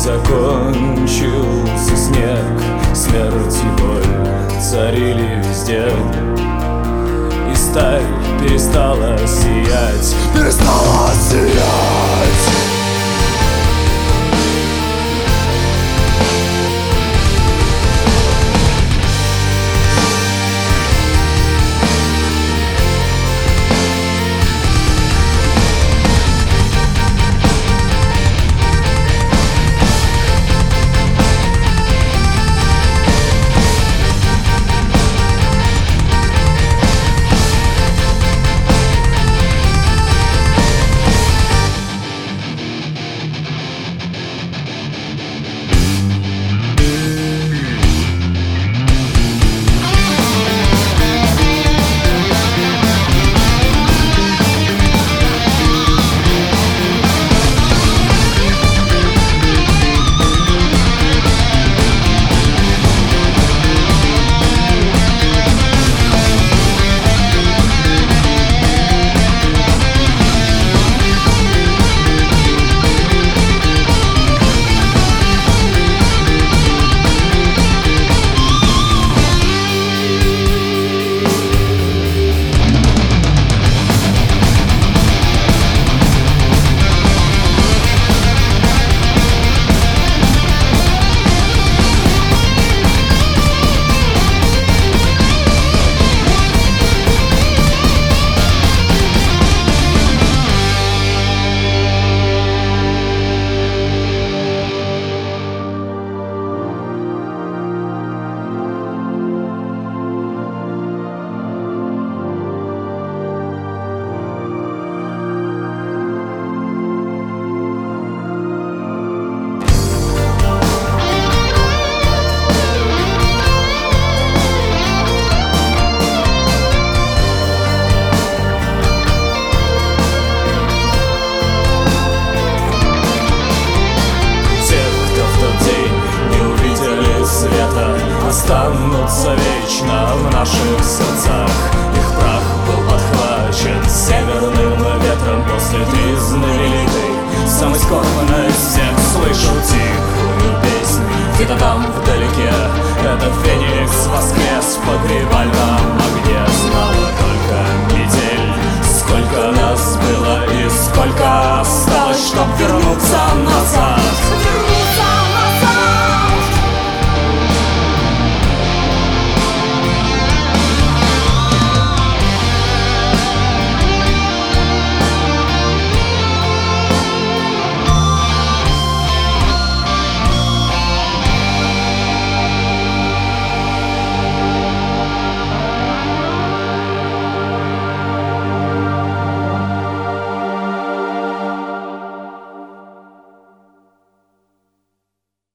закончился снег, смерть и боль царили везде, и сталь перестала сиять, перестала сиять. Останутся вечно в наших сердцах. Их прах был подхвачен северным ветром после тризны великой, самой скорбной из всех. Слышу тихую песнь где-то там вдалеке. Этот феникс воскрес в погребальном огне. Знала